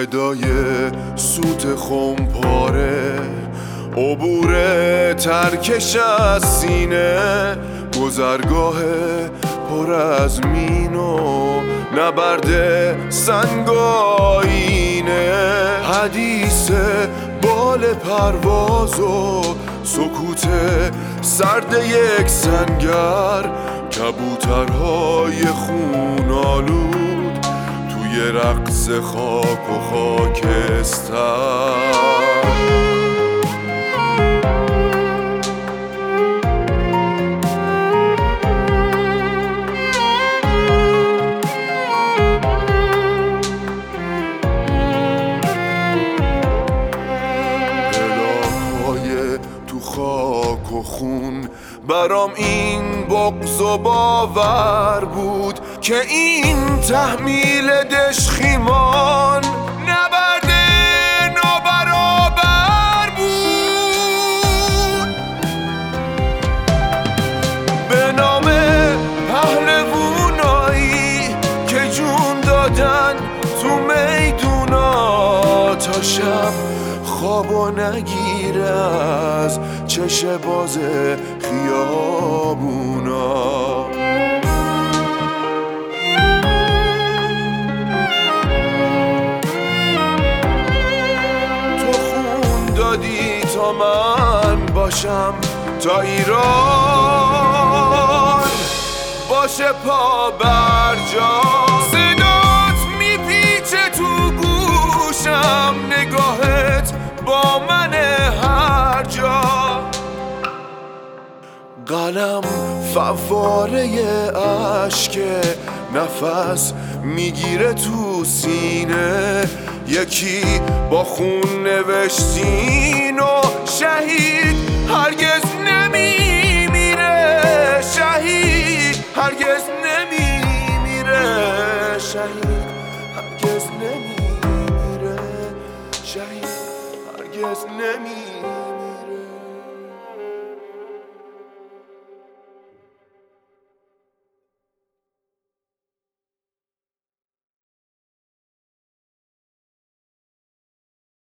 صدای سوت خمپاره، عبور ترکش از سینه، گذرگاه پر از مین و نبرد سنگ آینه، حدیث بال پرواز و سکوت سرد یک سنگر، کبوترهای خون آلود توی رقص خاک و خاکستر. تو خاک و خون برام این بغض و باور بود که این تحمیل دشخیمان نبرد نابرابر بود. به نام پهلوونایی که جون دادن تو میدونا، تا شب خوابو نگیره از چش باز خیابونا. تو خون دادی تا من باشم، تا ایران باشه پا برجا. صدات میپیچه تو گوشم، نگاهت با من هر جا. قلم فواره عشق، نفس میگیره تو سینه، یکی با خون نوشتین و شهید هرگز نمیمیره، شهید هرگز نمیمیره، شهید هرگز نمیمیره، شهید هرگز نمیمیره.